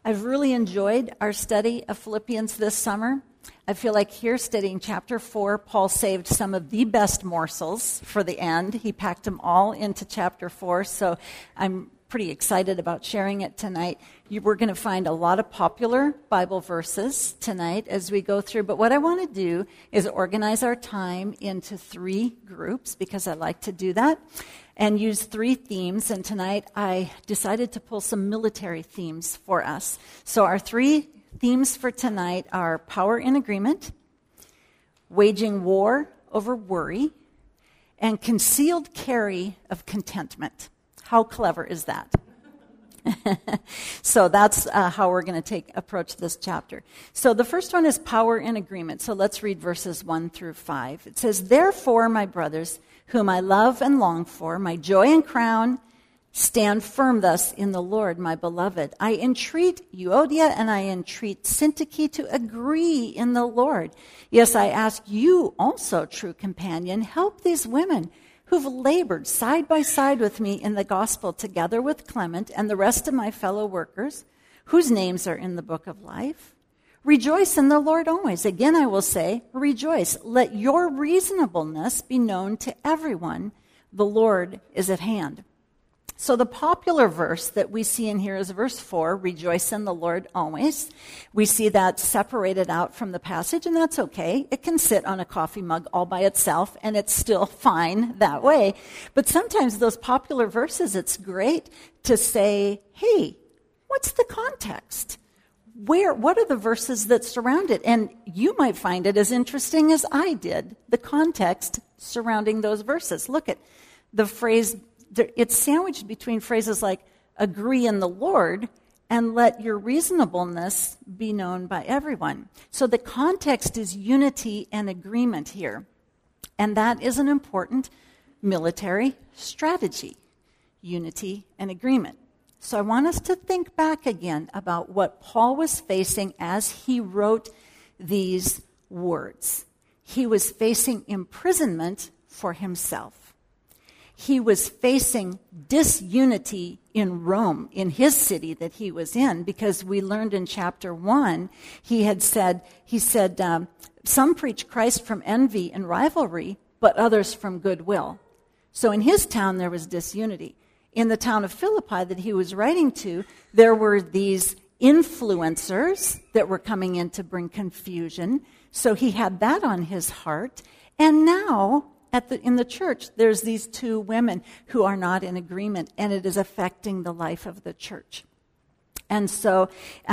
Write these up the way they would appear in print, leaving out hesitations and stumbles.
I've really enjoyed our study of Philippians this summer. I feel like here, studying chapter 4, Paul saved some of the best morsels for the end. He packed them all into chapter 4, so I'm pretty excited about sharing it tonight. We're going to find a lot of popular Bible verses tonight as we go through, but what I want to do is organize our time into 3 groups, because I like to do that, and use 3 themes. And tonight I decided to pull some military themes for us. So our 3 themes for tonight are power in agreement, waging war over worry, and concealed carry of contentment. How clever is that? So that's how we're going to approach this chapter. So the first one is power in agreement. So let's read verses 1 through 5. It says, "Therefore, my brothers, whom I love and long for, my joy and crown, stand firm thus in the Lord, my beloved. I entreat Euodia and I entreat Syntyche to agree in the Lord. Yes, I ask you also, true companion, help these women who've labored side by side with me in the gospel, together with Clement and the rest of my fellow workers, whose names are in the book of life. Rejoice in the Lord always. Again, I will say, rejoice. Let your reasonableness be known to everyone. The Lord is at hand." So the popular verse that we see in here is verse 4, rejoice in the Lord always. We see that separated out from the passage, and that's okay. It can sit on a coffee mug all by itself, and it's still fine that way. But sometimes those popular verses, it's great to say, hey, what's the context? What are the verses that surround it? And you might find it as interesting as I did, the context surrounding those verses. Look at the phrase. It's sandwiched between phrases like agree in the Lord and let your reasonableness be known by everyone. So the context is unity and agreement here. And that is an important military strategy, unity and agreement. So I want us to think back again about what Paul was facing as he wrote these words. He was facing imprisonment for himself. He was facing disunity in Rome, in his city that he was in, because we learned in chapter 1, he said, some preach Christ from envy and rivalry, but others from goodwill. So in his town, there was disunity. In the town of Philippi that he was writing to, there were these influencers that were coming in to bring confusion. So he had that on his heart. And now, in the church, there's these 2 women who are not in agreement, and it is affecting the life of the church. And so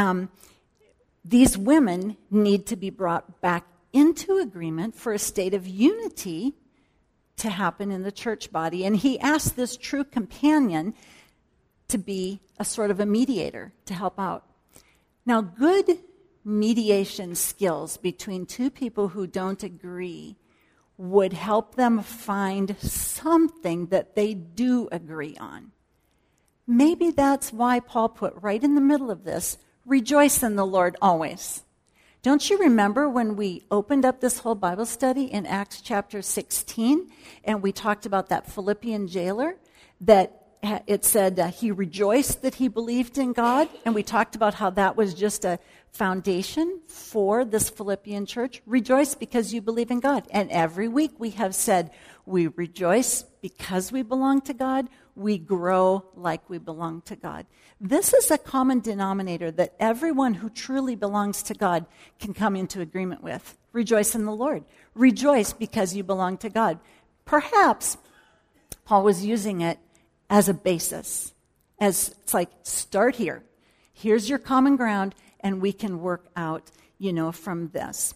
these women need to be brought back into agreement for a state of unity to happen in the church body. And he asked this true companion to be a sort of a mediator to help out. Now, good mediation skills between 2 people who don't agree would help them find something that they do agree on. Maybe that's why Paul put right in the middle of this, rejoice in the Lord always. Don't you remember when we opened up this whole Bible study in Acts chapter 16, and we talked about that Philippian jailer, that it said he rejoiced that he believed in God, and we talked about how that was just a foundation for this Philippian church. Rejoice because you believe in God. And every week we have said, we rejoice because we belong to God. We grow like we belong to God. This is a common denominator that everyone who truly belongs to God can come into agreement with. Rejoice in the Lord. Rejoice because you belong to God. Perhaps Paul was using it as a basis, as it's like, start here. Here's your common ground, and we can work out, from this.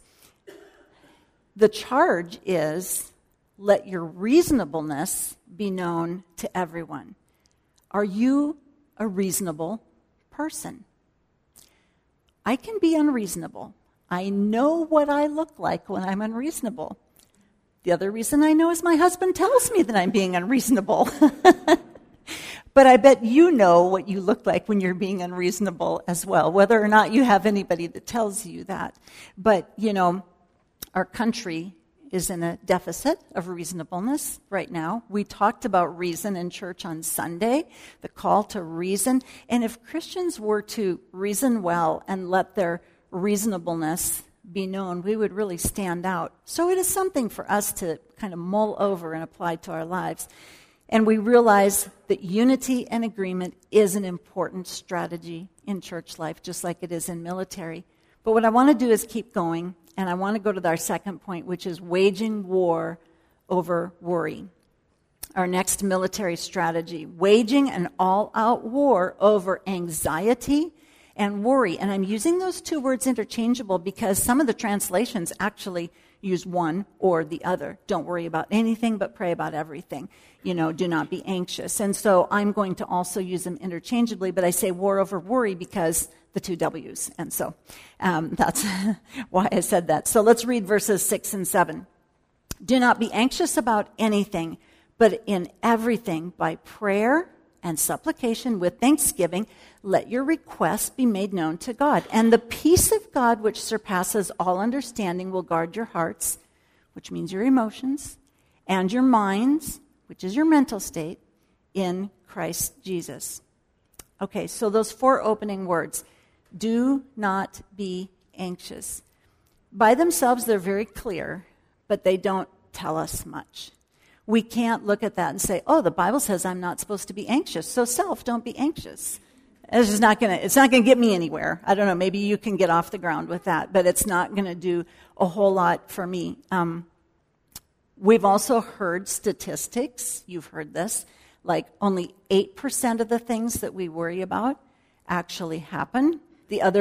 The charge is, let your reasonableness be known to everyone. Are you a reasonable person? I can be unreasonable. I know what I look like when I'm unreasonable. The other reason I know is my husband tells me that I'm being unreasonable. But I bet you know what you look like when you're being unreasonable as well, whether or not you have anybody that tells you that. But, our country is in a deficit of reasonableness right now. We talked about reason in church on Sunday, the call to reason. And if Christians were to reason well and let their reasonableness be known, we would really stand out. So it is something for us to kind of mull over and apply to our lives. And we realize that unity and agreement is an important strategy in church life, just like it is in military. But what I want to do is keep going, and I want to go to our second point, which is waging war over worry. Our next military strategy, waging an all-out war over anxiety and worry. And I'm using those two words interchangeable because some of the translations actually use one or the other. Don't worry about anything, but pray about everything. Do not be anxious. And so I'm going to also use them interchangeably, but I say war over worry because the two W's. And so that's why I said that. So let's read verses 6 and 7. Do not be anxious about anything, but in everything by prayer and supplication with thanksgiving, let your requests be made known to God. And the peace of God, which surpasses all understanding, will guard your hearts, which means your emotions, and your minds, which is your mental state, in Christ Jesus. Okay, so those 4 opening words. Do not be anxious. By themselves, they're very clear, but they don't tell us much. We can't look at that and say, oh, the Bible says I'm not supposed to be anxious, so don't be anxious. It's not going to get me anywhere. I don't know, maybe you can get off the ground with that, but it's not going to do a whole lot for me. We've also heard statistics, you've heard this, like only 8% of the things that we worry about actually happen. The other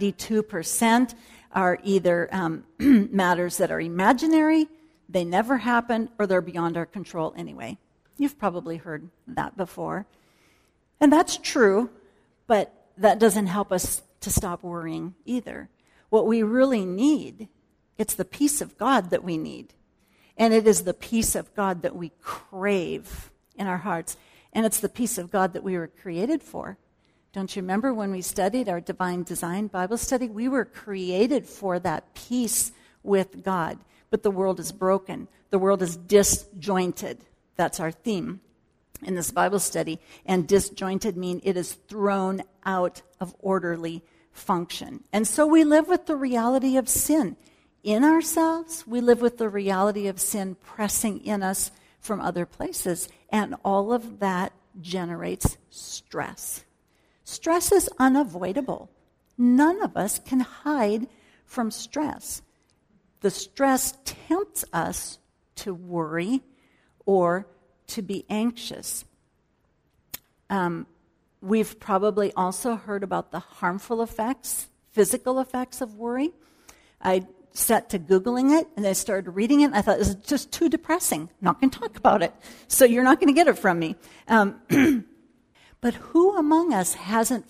92% are either matters that are imaginary, they never happen, or they're beyond our control anyway. You've probably heard that before. And that's true, but that doesn't help us to stop worrying either. What we really need, it's the peace of God that we need. And it is the peace of God that we crave in our hearts. And it's the peace of God that we were created for. Don't you remember when we studied our Divine Design Bible study? We were created for that peace with God. But the world is broken. The world is disjointed. That's our theme in this Bible study. And disjointed mean it is thrown out of orderly function. And so we live with the reality of sin in ourselves. We live with the reality of sin pressing in us from other places. And all of that generates stress. Stress is unavoidable. None of us can hide from stress. The stress tempts us to worry or to be anxious. We've probably also heard about the harmful effects, physical effects of worry. I set to Googling it, and I started reading it, and I thought, this is just too depressing. I'm not going to talk about it, so you're not going to get it from me. But who among us hasn't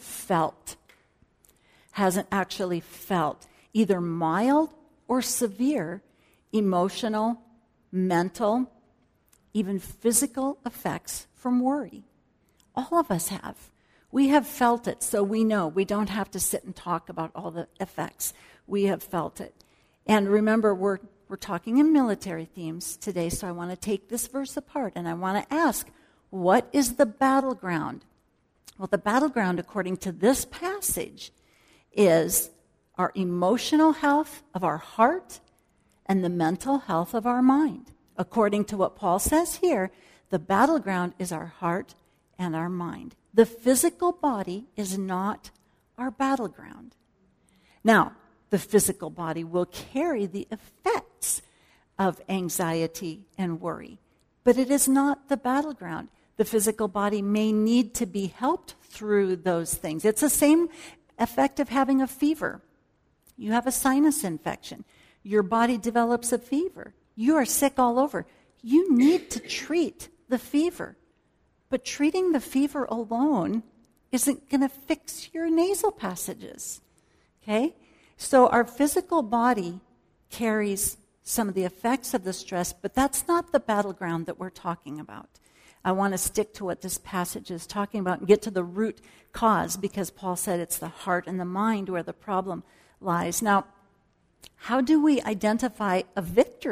actually felt either mild or severe emotional, mental, even physical effects from worry? All of us have. We have felt it, so we know. We don't have to sit and talk about all the effects. We have felt it. And remember, we're talking in military themes today, so I want to take this verse apart, and I want to ask, what is the battleground? Well, the battleground, according to this passage, is our emotional health of our heart and the mental health of our mind. According to what Paul says here, the battleground is our heart and our mind. The physical body is not our battleground. Now, the physical body will carry the effects of anxiety and worry, but it is not the battleground. The physical body may need to be helped through those things. It's the same effect of having a fever. You have a sinus infection. Your body develops a fever. You are sick all over. You need to treat the fever. But treating the fever alone isn't going to fix your nasal passages. Okay? So our physical body carries some of the effects of the stress, but that's not the battleground that we're talking about. I want to stick to what this passage is talking about and get to the root cause, because Paul said it's the heart and the mind where the problem lies. Now, how do we identify a victory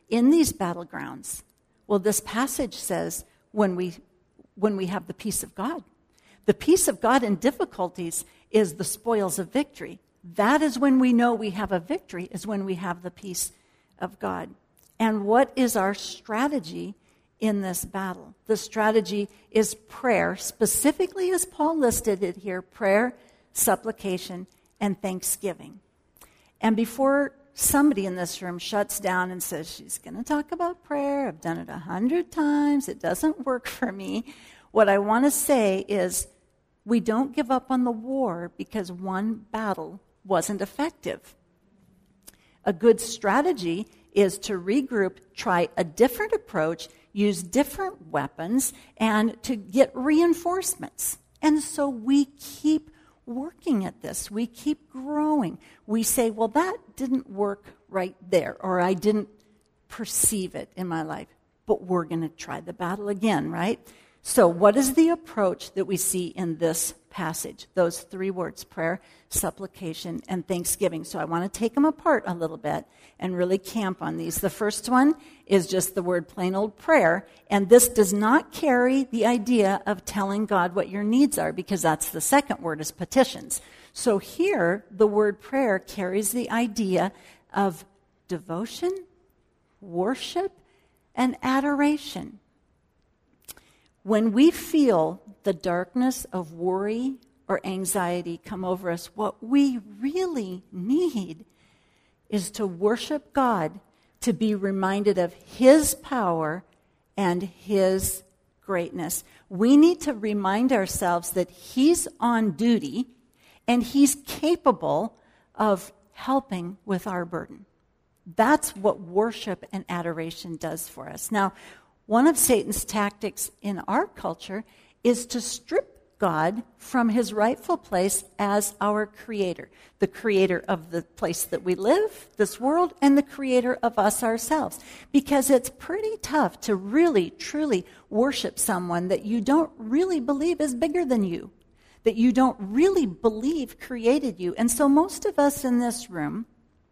in these battlegrounds? Well, this passage says when we have the peace of God. The peace of God in difficulties is the spoils of victory. That is when we know we have a victory, is when we have the peace of God. And what is our strategy in this battle? The strategy is prayer, specifically as Paul listed it here, prayer, supplication, and thanksgiving. And before somebody in this room shuts down and says, she's going to talk about prayer, I've done it 100 times, it doesn't work for me, what I want to say is we don't give up on the war because one battle wasn't effective. A good strategy is to regroup, try a different approach, use different weapons, and to get reinforcements. And so we keep working at this. We keep growing. We say, well, that didn't work right there, or I didn't perceive it in my life. But we're going to try the battle again, right? So what is the approach that we see in this passage? Those three words, prayer, supplication, and thanksgiving. So I want to take them apart a little bit and really camp on these. The first one is just the word plain old prayer. And this does not carry the idea of telling God what your needs are, because that's the second word, is petitions. So here, the word prayer carries the idea of devotion, worship, and adoration. When we feel the darkness of worry or anxiety come over us, what we really need is to worship God, to be reminded of His power and His greatness. We need to remind ourselves that He's on duty and He's capable of helping with our burden. That's what worship and adoration does for us. Now, one of Satan's tactics in our culture is to strip God from His rightful place as our creator, the creator of the place that we live, this world, and the creator of us ourselves. Because it's pretty tough to really, truly worship someone that you don't really believe is bigger than you, that you don't really believe created you. And so most of us in this room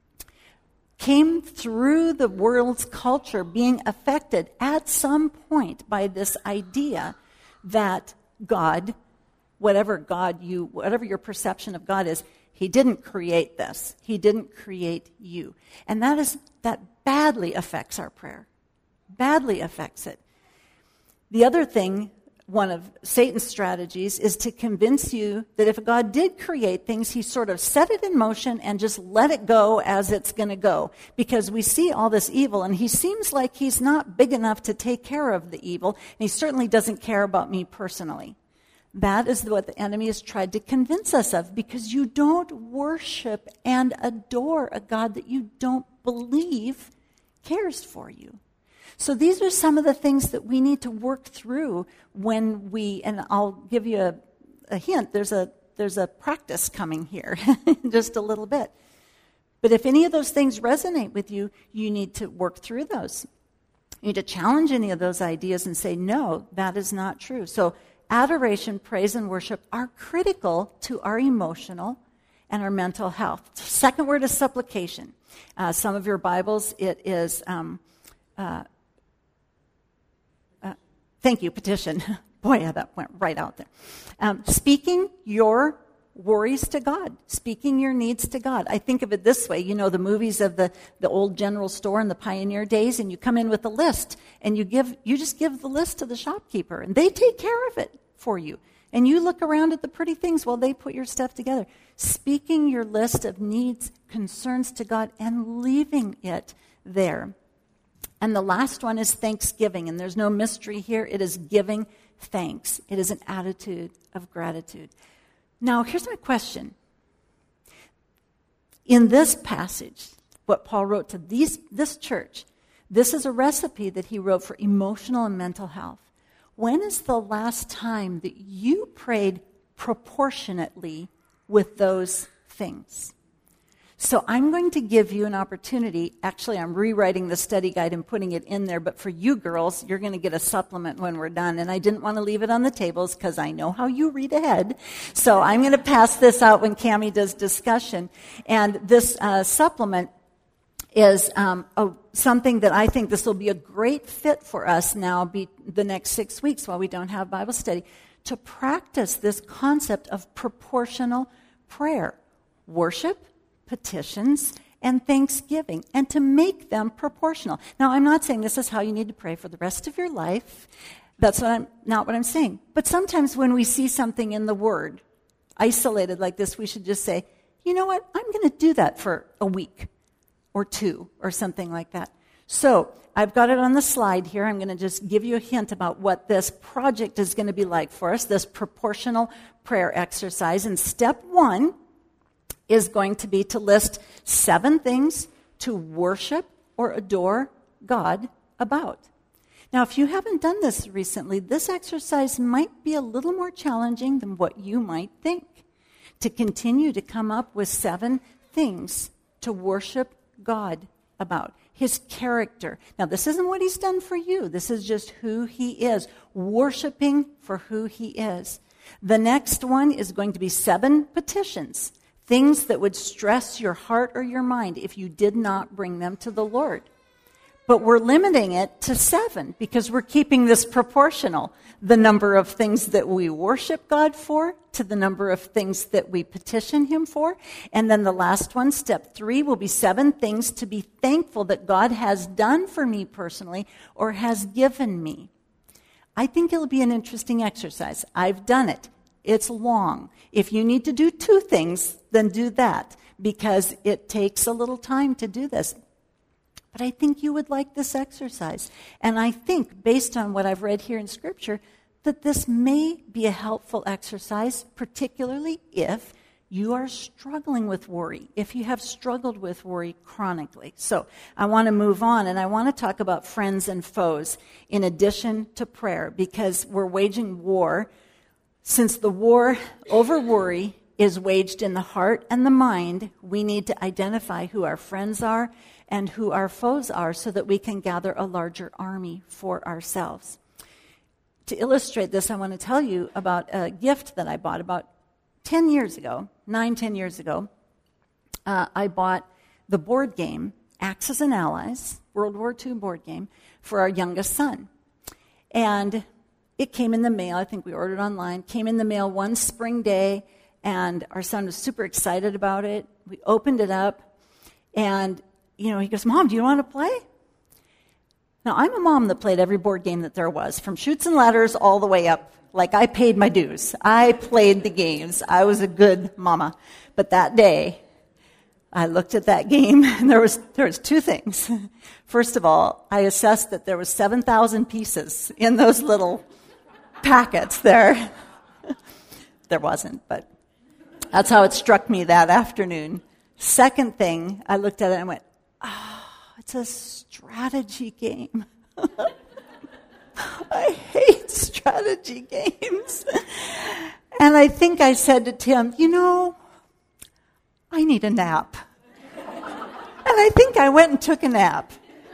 came through the world's culture being affected at some point by this idea that God, whatever your perception of God is, He didn't create this. He didn't create you. And that badly affects our prayer. Badly affects it. The other thing, one of Satan's strategies, is to convince you that if God did create things, He sort of set it in motion and just let it go as it's going to go. Because we see all this evil, and He seems like He's not big enough to take care of the evil, and He certainly doesn't care about me personally. That is what the enemy has tried to convince us of, because you don't worship and adore a God that you don't believe cares for you. So these are some of the things that we need to work through when and I'll give you a hint, there's a practice coming here in just a little bit. But if any of those things resonate with you, you need to work through those. You need to challenge any of those ideas and say, no, that is not true. So adoration, praise, and worship are critical to our emotional and our mental health. The second word is supplication. Some of your Bibles, it is... thank you, petition. Boy, yeah, that went right out there. Speaking your worries to God, speaking your needs to God. I think of it this way. You know the movies of the old general store in the pioneer days, and you come in with a list, and you just give the list to the shopkeeper, and they take care of it for you. And you look around at the pretty things while they put your stuff together. Speaking your list of needs, concerns to God, and leaving it there. And the last one is thanksgiving, and there's no mystery here. It is giving thanks. It is an attitude of gratitude. Now, here's my question. In this passage, what Paul wrote to this church, this is a recipe that he wrote for emotional and mental health. When is the last time that you prayed proportionately with those things? So I'm going to give you an opportunity. Actually, I'm rewriting the study guide and putting it in there, but for you girls, you're going to get a supplement when we're done. And I didn't want to leave it on the tables because I know how you read ahead. So I'm going to pass this out when Cammie does discussion. And this supplement is something that I think this will be a great fit for us now the next 6 weeks while we don't have Bible study, to practice this concept of proportional prayer, worship, petitions, and thanksgiving, and to make them proportional. Now, I'm not saying this is how you need to pray for the rest of your life. That's not what I'm saying. But sometimes when we see something in the Word, isolated like this, we should just say, you know what, I'm going to do that for a week or two or something like that. So I've got it on the slide here. I'm going to just give you a hint about what this project is going to be like for us, this proportional prayer exercise. And step 1 is going to be to list 7 things to worship or adore God about. Now, if you haven't done this recently, this exercise might be a little more challenging than what you might think. To continue to come up with 7 things to worship God about. His character. Now, this isn't what he's done for you. This is just who he is. Worshiping for who he is. The next one is going to be 7 petitions. Things that would stress your heart or your mind if you did not bring them to the Lord. But we're limiting it to 7 because we're keeping this proportional. The number of things that we worship God for to the number of things that we petition him for. And then the last one, step 3, will be 7 things to be thankful that God has done for me personally or has given me. I think it'll be an interesting exercise. I've done it. It's long. If you need to do 2 things, then do that because it takes a little time to do this. But I think you would like this exercise. And I think, based on what I've read here in Scripture, that this may be a helpful exercise, particularly if you are struggling with worry, if you have struggled with worry chronically. So I want to move on, and I want to talk about friends and foes in addition to prayer, because we're waging war. Since the war over worry is waged in the heart and the mind, we need to identify who our friends are and who our foes are so that we can gather a larger army for ourselves. To illustrate this, I want to tell you about a gift that I bought about 10 years ago, 9-10 years ago. I bought the board game, Axis and Allies, World War II board game, for our youngest son. And it came in the mail. I think we ordered online. Came in the mail one spring day, and our son was super excited about it. We opened it up, and he goes, "Mom, do you want to play?" Now, I'm a mom that played every board game that there was, from Chutes and Ladders all the way up. Like, I paid my dues. I played the games. I was a good mama. But that day, I looked at that game, and there was 2 things. First of all, I assessed that there was 7,000 pieces in those little packets there. There wasn't, but that's how it struck me that afternoon. Second thing, I looked at it and went, it's a strategy game. I hate strategy games. And I think I said to Tim, I need a nap. And I think I went and took a nap.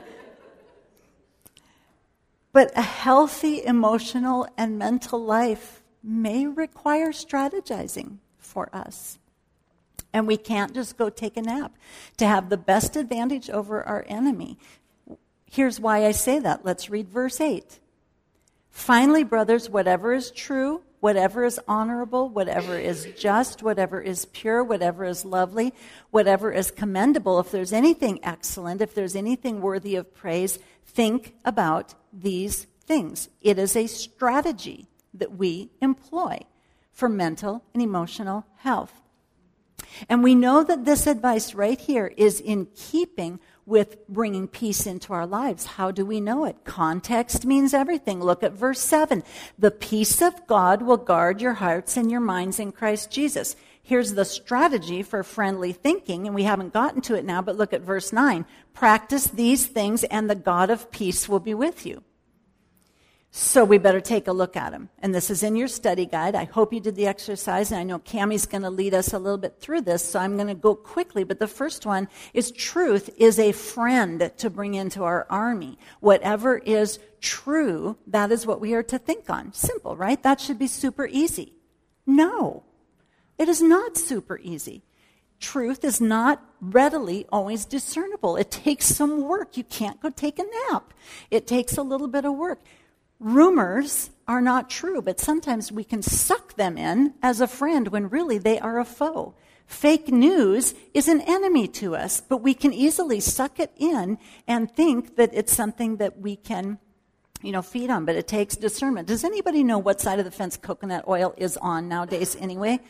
But a healthy emotional and mental life may require strategizing for us. And we can't just go take a nap to have the best advantage over our enemy. Here's why I say that. Let's read verse 8. Finally, brothers, whatever is true, whatever is honorable, whatever is just, whatever is pure, whatever is lovely, whatever is commendable, if there's anything excellent, if there's anything worthy of praise, think about these things. It is a strategy that we employ for mental and emotional health. And we know that this advice right here is in keeping with bringing peace into our lives. How do we know it? Context means everything. Look at verse 7. The peace of God will guard your hearts and your minds in Christ Jesus. Here's the strategy for friendly thinking, and we haven't gotten to it now, but look at verse 9. Practice these things, and the God of peace will be with you. So we better take a look at them. And this is in your study guide. I hope you did the exercise, and I know Cammie's going to lead us a little bit through this, so I'm going to go quickly. But the first one is truth is a friend to bring into our army. Whatever is true, that is what we are to think on. Simple, right? That should be super easy. No, it is not super easy. truth is not readily always discernible. It takes some work. You can't go take a nap. It takes a little bit of work. Rumors are not true, but sometimes we can suck them in as a friend when really they are a foe. Fake news is an enemy to us, but we can easily suck it in and think that it's something that we can, feed on, but it takes discernment. Does anybody know what side of the fence coconut oil is on nowadays anyway?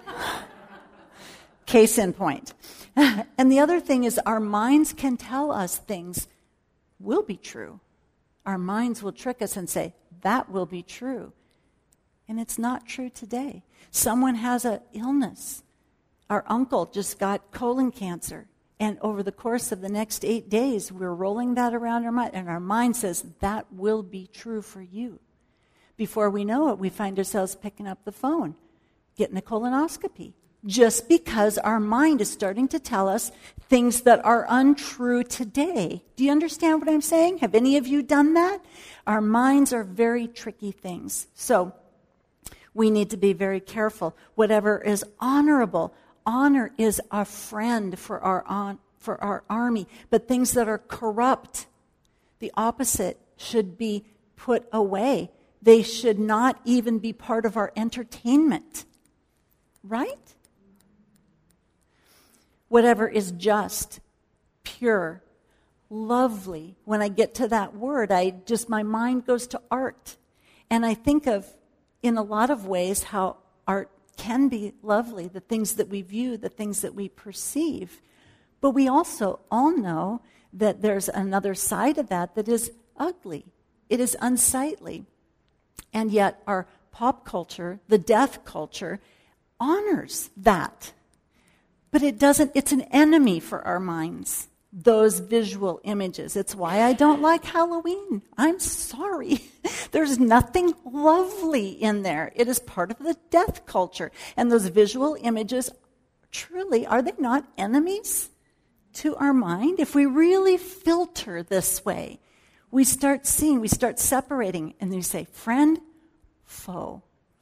Case in point. And the other thing is our minds can tell us things will be true. Our minds will trick us and say, that will be true. And it's not true today. Someone has an illness. Our uncle just got colon cancer. And over the course of the next 8 days, we're rolling that around our mind. And our mind says, that will be true for you. Before we know it, we find ourselves picking up the phone, getting a colonoscopy. Just because our mind is starting to tell us things that are untrue today. Do you understand what I'm saying? Have any of you done that? Our minds are very tricky things. So we need to be very careful. Whatever is honorable, honor is a friend for our army. But things that are corrupt, the opposite, should be put away. They should not even be part of our entertainment. Right? Whatever is just, pure, lovely. When I get to that word, my mind goes to art. And I think of, in a lot of ways, how art can be lovely, the things that we view, the things that we perceive. But we also all know that there's another side of that is ugly. It is unsightly. And yet our pop culture, the death culture, honors that. But it's an enemy for our minds, those visual images. It's why I don't like Halloween. I'm sorry. There's nothing lovely in there. It is part of the death culture. And those visual images, truly, are they not enemies to our mind? If we really filter this way, we start separating, and you say, friend, foe,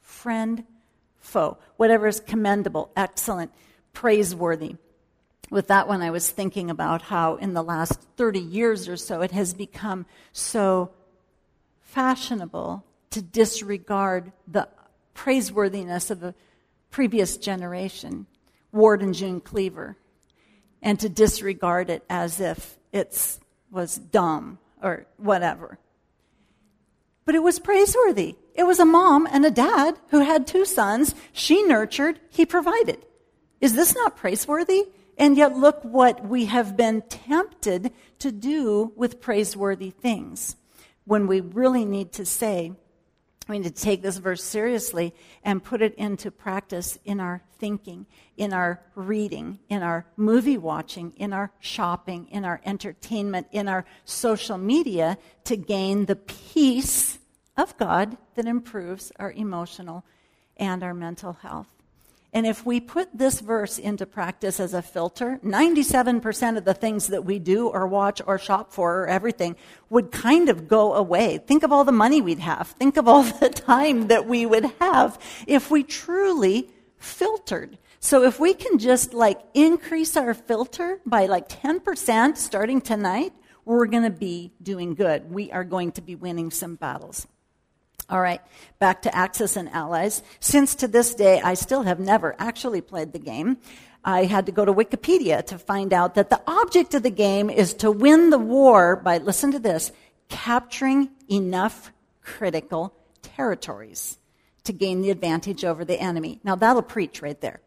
whatever is commendable, excellent, praiseworthy. With that one, I was thinking about how in the last 30 years or so, it has become so fashionable to disregard the praiseworthiness of the previous generation, Ward and June Cleaver, and to disregard it as if it was dumb or whatever. But it was praiseworthy. It was a mom and a dad who had 2 sons. She nurtured, he provided. Is this not praiseworthy? And yet look what we have been tempted to do with praiseworthy things. When we really need to say, we need to take this verse seriously and put it into practice in our thinking, in our reading, in our movie watching, in our shopping, in our entertainment, in our social media to gain the peace of God that improves our emotional and our mental health. And if we put this verse into practice as a filter, 97% of the things that we do or watch or shop for or everything would kind of go away. Think of all the money we'd have. Think of all the time that we would have if we truly filtered. So if we can just increase our filter by 10% starting tonight, we're going to be doing good. We are going to be winning some battles. All right, back to Axis and Allies. Since to this day, I still have never actually played the game. I had to go to Wikipedia to find out that the object of the game is to win the war by, listen to this, capturing enough critical territories to gain the advantage over the enemy. Now, that'll preach right there.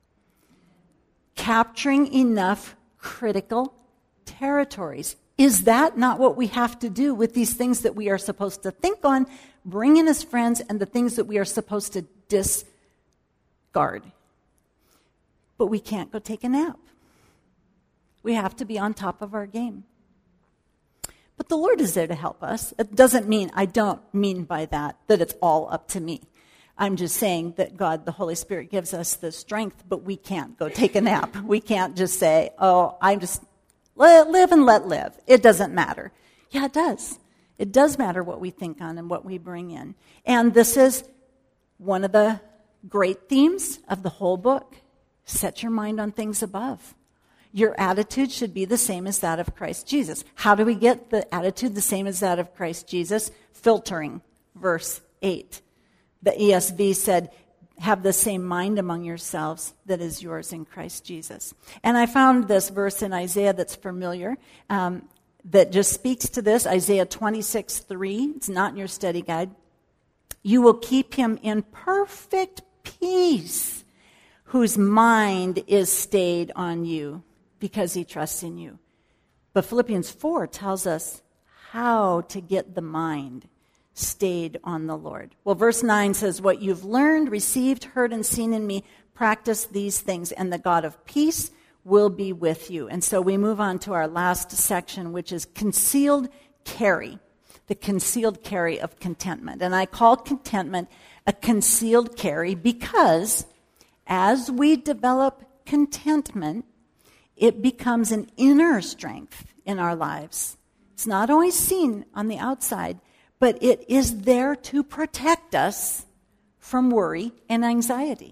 Capturing enough critical territories. Is that not what we have to do with these things that we are supposed to think on, bring in as friends, and the things that we are supposed to discard? But we can't go take a nap. We have to be on top of our game. But the Lord is there to help us. It doesn't mean, I don't mean by that it's all up to me. I'm just saying that God, the Holy Spirit, gives us the strength, but we can't go take a nap. We can't just say, live and let live. It doesn't matter. Yeah, it does. It does matter what we think on and what we bring in. And this is one of the great themes of the whole book. Set your mind on things above. Your attitude should be the same as that of Christ Jesus. How do we get the attitude the same as that of Christ Jesus? Filtering, verse 8. The ESV said, have the same mind among yourselves that is yours in Christ Jesus. And I found this verse in Isaiah that's familiar, that just speaks to this. Isaiah 26:3. It's not in your study guide. You will keep him in perfect peace, whose mind is stayed on you, because he trusts in you. But Philippians 4 tells us how to get the mind stayed on the Lord. Well, verse 9 says, what you've learned, received, heard, and seen in me, practice these things, and the God of peace will be with you. And so we move on to our last section, which is concealed carry, the concealed carry of contentment. And I call contentment a concealed carry because as we develop contentment, it becomes an inner strength in our lives. It's not always seen on the outside, but it is there to protect us from worry and anxiety.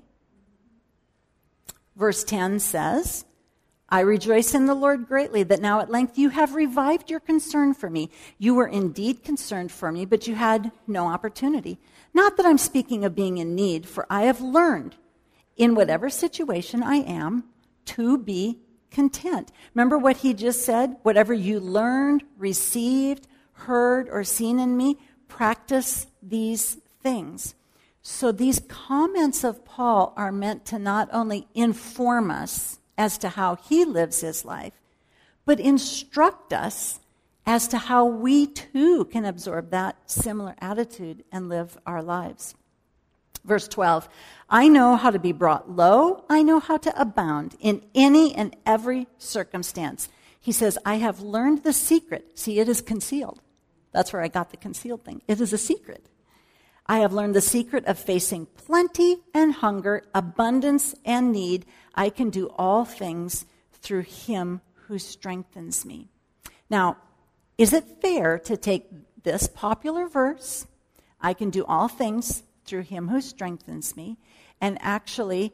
Verse 10 says, I rejoice in the Lord greatly that now at length you have revived your concern for me. You were indeed concerned for me, but you had no opportunity. Not that I'm speaking of being in need, for I have learned in whatever situation I am to be content. Remember what he just said? Whatever you learned, received, heard, or seen in me, practice these things. So these comments of Paul are meant to not only inform us as to how he lives his life, but instruct us as to how we too can absorb that similar attitude and live our lives. Verse 12, I know how to be brought low. I know how to abound in any and every circumstance. He says, I have learned the secret. See, it is concealed. That's where I got the concealed thing. It is a secret. I have learned the secret of facing plenty and hunger, abundance and need. I can do all things through him who strengthens me. Now, is it fair to take this popular verse, I can do all things through him who strengthens me, and actually,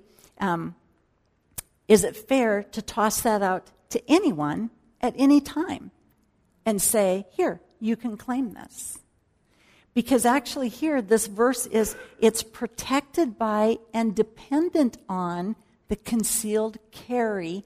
is it fair to toss that out to anyone at any time and say, here, you can claim this? Because actually here, this verse it's protected by and dependent on the concealed carry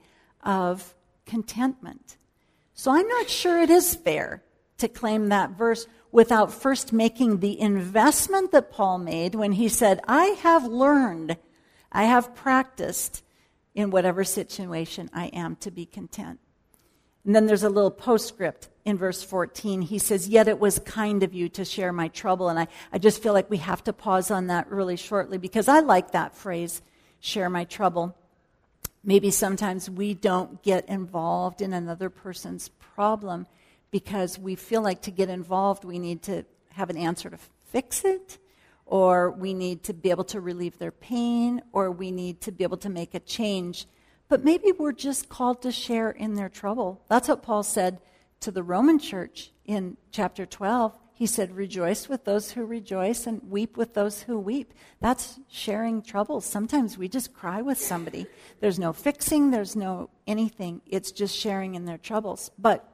of contentment. So I'm not sure it is fair to claim that verse without first making the investment that Paul made when he said, I have learned, I have practiced in whatever situation I am to be content. And then there's a little postscript in verse 14. He says, yet it was kind of you to share my trouble. And I just feel like we have to pause on that really shortly because I like that phrase, share my trouble. Maybe sometimes we don't get involved in another person's problem because we feel like to get involved we need to have an answer to fix it, or we need to be able to relieve their pain, or we need to be able to make a change. But maybe we're just called to share in their trouble. That's what Paul said to the Roman church in chapter 12. He said, rejoice with those who rejoice and weep with those who weep. That's sharing troubles. Sometimes we just cry with somebody. There's no fixing, there's no anything. It's just sharing in their troubles. But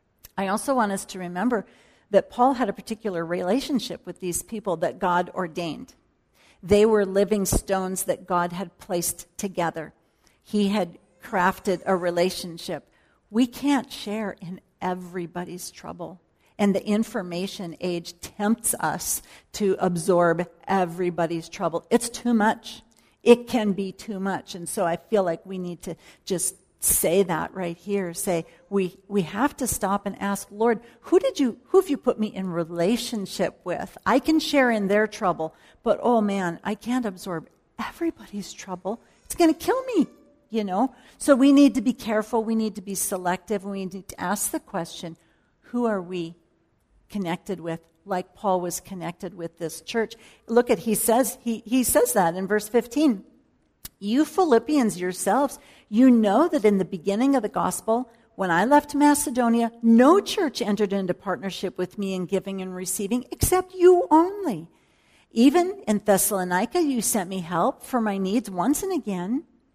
I also want us to remember that Paul had a particular relationship with these people that God ordained. They were living stones that God had placed together. He had crafted a relationship. We can't share in everybody's trouble. And the information age tempts us to absorb everybody's trouble. It's too much. It can be too much. And so I feel like we need to just say that right here. Say, we have to stop and ask, Lord, who have you put me in relationship with? I can share in their trouble, but oh man, I can't absorb everybody's trouble. It's going to kill me. You know, so we need to be careful. We need to be selective. We need to ask the question, who are we connected with? Like Paul was connected with this church. Look at, he says that in verse 15. You Philippians yourselves, you know that in the beginning of the gospel, when I left Macedonia, no church entered into partnership with me in giving and receiving except you only. Even in Thessalonica, you sent me help for my needs once and again.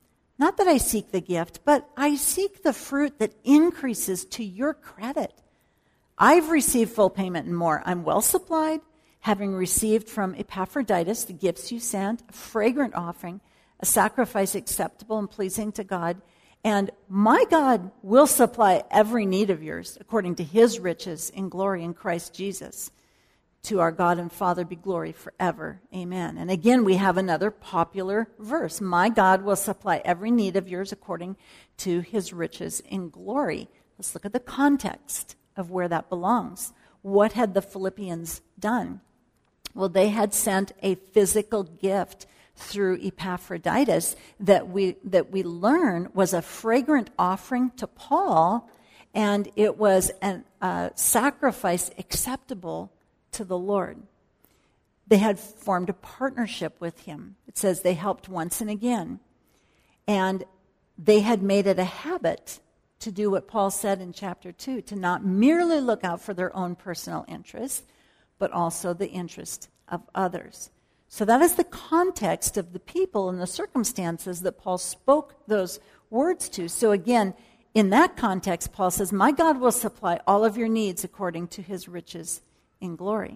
Not that I seek the gift, but I seek the fruit that increases to your credit. I've received full payment and more. I'm well supplied, having received from Epaphroditus the gifts you sent, a fragrant offering, a sacrifice acceptable and pleasing to God. And my God will supply every need of yours according to his riches in glory in Christ Jesus. To our God and Father be glory forever. Amen. And again, we have another popular verse. My God will supply every need of yours according to his riches in glory. Let's look at the context of where that belongs. What had the Philippians done? Well, they had sent a physical gift through Epaphroditus that we learn was a fragrant offering to Paul, and it was a sacrifice acceptable to the Lord. They had formed a partnership with him. It says they helped once and again. And they had made it a habit to do what Paul said in chapter 2, to not merely look out for their own personal interest, but also the interest of others. So that is the context of the people and the circumstances that Paul spoke those words to. So again, in that context, Paul says, my God will supply all of your needs according to his riches in glory.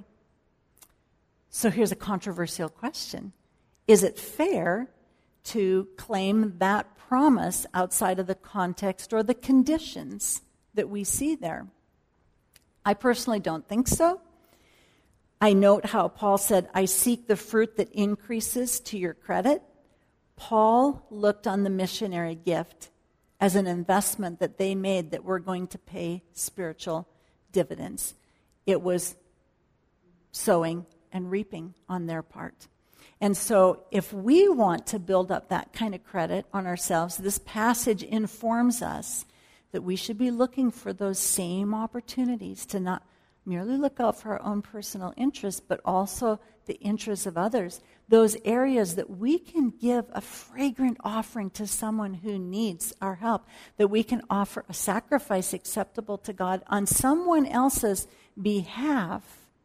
So here's a controversial question. Is it fair to claim that promise outside of the context or the conditions that we see there? I personally don't think so. I note how Paul said, I seek the fruit that increases to your credit. Paul looked on the missionary gift as an investment that they made that were going to pay spiritual dividends. It was sowing and reaping on their part. And so if we want to build up that kind of credit on ourselves, this passage informs us that we should be looking for those same opportunities to not merely look out for our own personal interests, but also the interests of others. Those areas that we can give a fragrant offering to someone who needs our help, that we can offer a sacrifice acceptable to God on someone else's behalf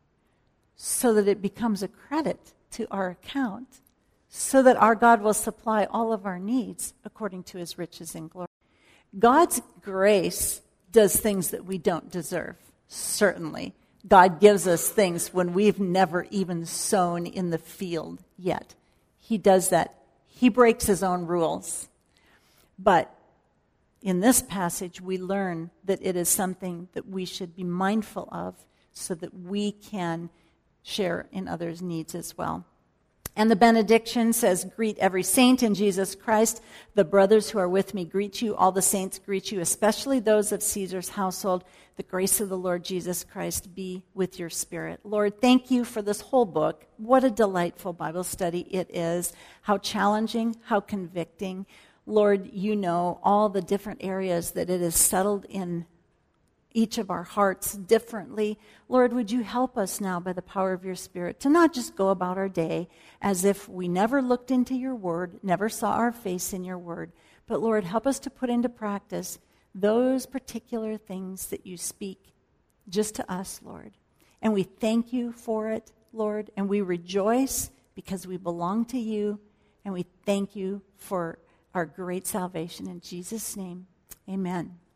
so that it becomes a credit to our account, so that our God will supply all of our needs according to his riches and glory. God's grace does things that we don't deserve. Certainly, God gives us things when we've never even sown in the field yet. He does that. He breaks his own rules. But in this passage, we learn that it is something that we should be mindful of so that we can share in others' needs as well. And the benediction says, greet every saint in Jesus Christ. The brothers who are with me greet you. All the saints greet you, especially those of Caesar's household. The grace of the Lord Jesus Christ be with your spirit. Lord, thank you for this whole book. What a delightful Bible study it is. How challenging, how convicting. Lord, you know all the different areas that it is settled in each of our hearts differently. Lord, would you help us now by the power of your Spirit to not just go about our day as if we never looked into your word, never saw our face in your word, but Lord, help us to put into practice those particular things that you speak just to us, Lord. And we thank you for it, Lord, and we rejoice because we belong to you, and we thank you for our great salvation. In Jesus' name, amen.